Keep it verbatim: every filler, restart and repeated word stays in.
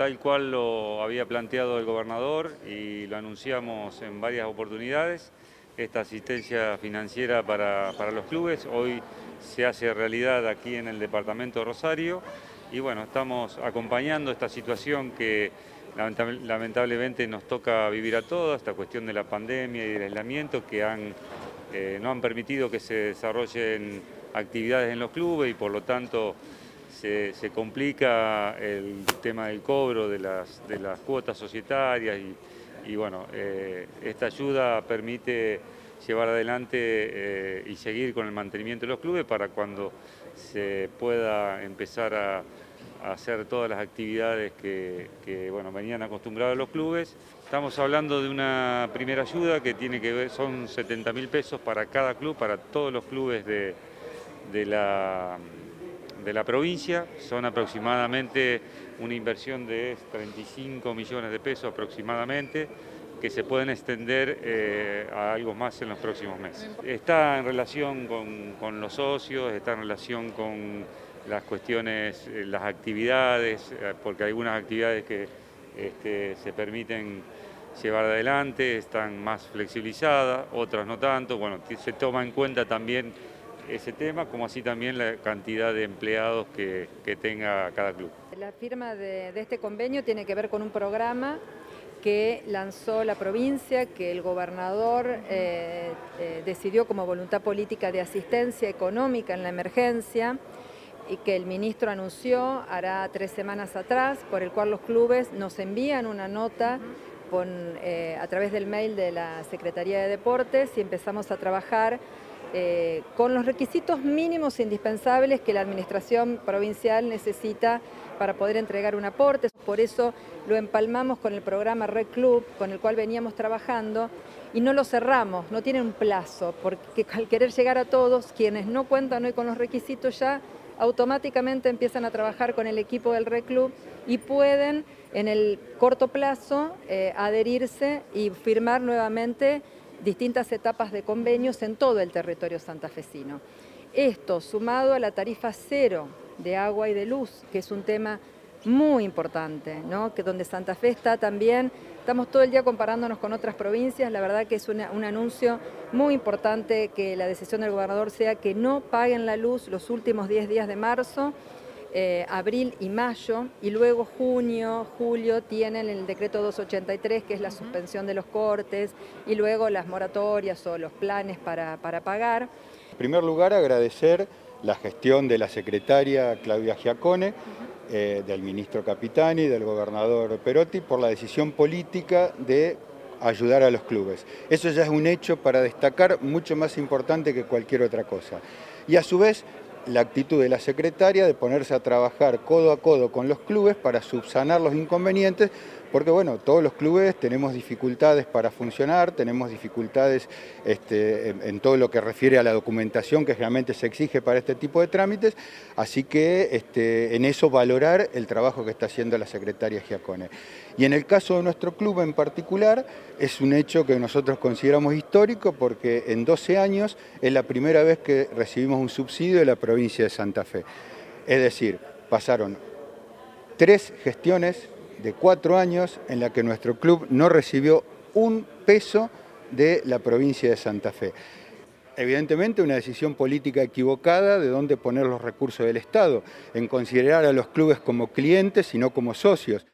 tal cual lo había planteado el gobernador y lo anunciamos en varias oportunidades, esta asistencia financiera para, para los clubes. Hoy se hace realidad aquí en el departamento de Rosario y bueno, estamos acompañando esta situación que lamentablemente nos toca vivir a todos, esta cuestión de la pandemia y del aislamiento que han, eh, no han permitido que se desarrollen actividades en los clubes y por lo tanto se, se complica el tema del cobro de las, de las cuotas societarias y, y bueno, eh, esta ayuda permite llevar adelante eh, y seguir con el mantenimiento de los clubes para cuando se pueda empezar a, a hacer todas las actividades que, que bueno, venían acostumbrados los clubes. Estamos hablando de una primera ayuda que tiene que ver, son setenta mil pesos para cada club, para todos los clubes de, de, la, de la provincia. Son aproximadamente una inversión de treinta y cinco millones de pesos aproximadamente, que se pueden extender eh, a algo más en los próximos meses. Está en relación con, con los socios, está en relación con las cuestiones, eh, las actividades, eh, porque algunas actividades que este, se permiten llevar adelante están más flexibilizadas, otras no tanto. Bueno, se toma en cuenta también ese tema, como así también la cantidad de empleados que, que tenga cada club. La firma de, de este convenio tiene que ver con un programa que lanzó la provincia, que el gobernador eh, eh, decidió como voluntad política de asistencia económica en la emergencia y que el ministro anunció hará tres semanas atrás, por el cual los clubes nos envían una nota con, eh, a través del mail de la Secretaría de Deportes y empezamos a trabajar Eh, con los requisitos mínimos indispensables que la administración provincial necesita para poder entregar un aporte. Por eso lo empalmamos con el programa Rec Club, con el cual veníamos trabajando, y no lo cerramos, no tiene un plazo, porque al querer llegar a todos, quienes no cuentan hoy con los requisitos ya automáticamente empiezan a trabajar con el equipo del Rec Club y pueden en el corto plazo eh, adherirse y firmar nuevamente distintas etapas de convenios en todo el territorio santafesino. Esto sumado a la tarifa cero de agua y de luz, que es un tema muy importante, ¿no? Que donde Santa Fe está también, estamos todo el día comparándonos con otras provincias, la verdad que es una, un anuncio muy importante que la decisión del gobernador sea que no paguen la luz los últimos diez días de marzo, Eh, abril y mayo, y luego junio, julio tienen el decreto doscientos ochenta y tres, que es la suspensión de los cortes, y luego las moratorias o los planes para, para pagar. En primer lugar, agradecer la gestión de la secretaria Claudia Giacone, eh, del ministro Capitani, del gobernador Perotti, por la decisión política de ayudar a los clubes. Eso ya es un hecho para destacar, mucho más importante que cualquier otra cosa. Y a su vez, la actitud de la secretaria de ponerse a trabajar codo a codo con los clubes para subsanar los inconvenientes, porque bueno, todos los clubes tenemos dificultades para funcionar, tenemos dificultades este, en, en todo lo que refiere a la documentación que realmente se exige para este tipo de trámites, así que este, en eso valorar el trabajo que está haciendo la secretaria Giacone. Y en el caso de nuestro club en particular, es un hecho que nosotros consideramos histórico porque en doce años es la primera vez que recibimos un subsidio de la provincia de Santa Fe. Es decir, pasaron tres gestiones de cuatro años en la que nuestro club no recibió un peso de la provincia de Santa Fe. Evidentemente una decisión política equivocada de dónde poner los recursos del Estado, en considerar a los clubes como clientes y no como socios.